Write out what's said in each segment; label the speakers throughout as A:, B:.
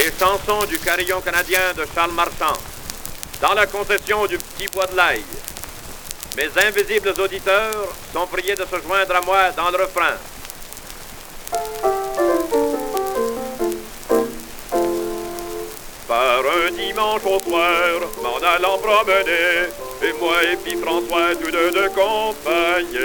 A: Les chansons du carillon canadien de Charles Marchand, dans la concession du Petit Bois de l'Aille. Mes invisibles auditeurs sont priés de se joindre à moi dans le refrain. Par un dimanche au soir, m'en allant promener, et moi et puis François, tous deux de compagnie.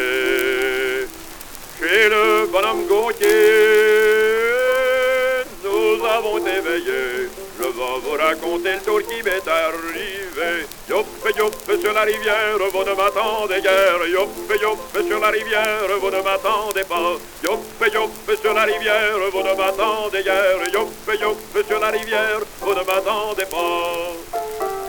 A: Chez le bonhomme Gauthier, nous avons éveillé. Je vais vous raconter le tour qui m'est arrivé. Youp sur la rivière, vous ne m'attendez guère. Youp sur la rivière, vous ne m'attendez pas. Youp sur la rivière, vous ne m'attendez guère. Youp sur la rivière, vous ne m'attendez pas.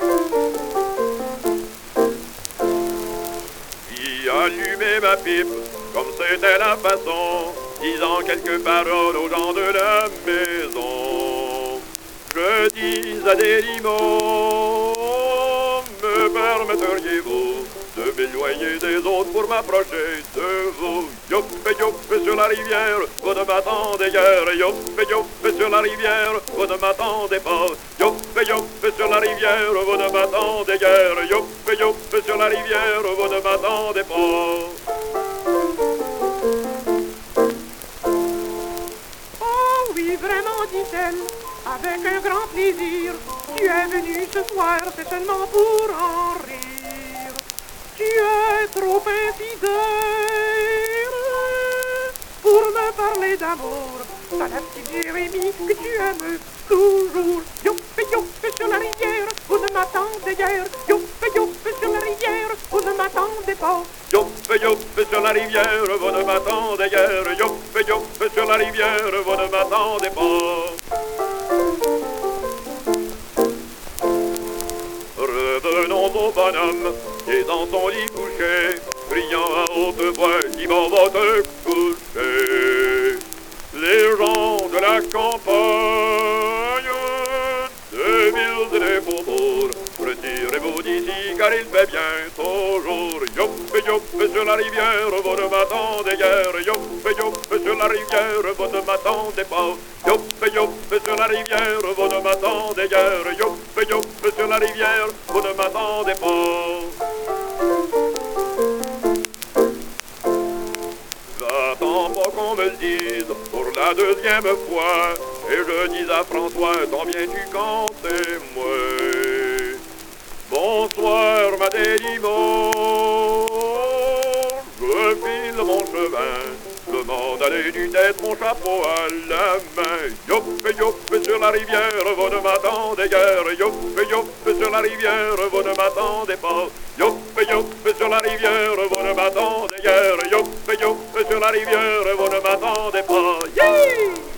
A: J'y allumai ma pipe, comme c'était la façon, disant quelques paroles aux gens de la maison. Je dis à des limons, me permetteriez-vous de m'éloigner des autres pour m'approcher de vous? Youp sur la rivière, vous ne m'attendez guère. Youp sur la rivière, vous ne m'attendez pas. Youp sur la rivière, vous ne m'attendez guère. Youp sur la rivière, vous ne m'attendez pas.
B: Oh oui, vraiment, dit-elle, avec un grand plaisir. Tu es venu ce soir, c'est seulement pour en rire. Tu es trop infidèle pour me parler d'amour. T'as la petite Jérémie que tu aimes toujours. Youp sur la rivière, vous ne m'attendez guère. Youp sur la rivière, vous ne m'attendez pas.
A: Youp sur la rivière, vous ne m'attendez guère. Youp sur la rivière, vous ne m'attendez pas. Revenons au bonhomme qui est dans son lit couché, criant à haute voix, qui m'en va te coucher. Les gens de la campagne, des villes et des faubourgs, retirez-vous d'ici car il fait bientôt jour. Youp sur la rivière, vous ne m'attendez guère. Youp sur la rivière, vous ne m'attendez pas. Youp sur la rivière, vous ne m'attendez guère. Youp sur la rivière, vous ne m'attendez pas. J'attends pas qu'on me le dise pour la deuxième fois, et je dis à François, t'en viens-tu quand c'est moi? Bonsoir ma délimon, je file mon chemin, je m'en allais du tête mon chapeau à la main. Youp sur la rivière, vous ne m'attendez guère. Youp sur la rivière, vous ne m'attendez pas. Youp sur la rivière, vous ne m'attendez guère. Youp sur la rivière, vous ne m'attendez pas. Yeah!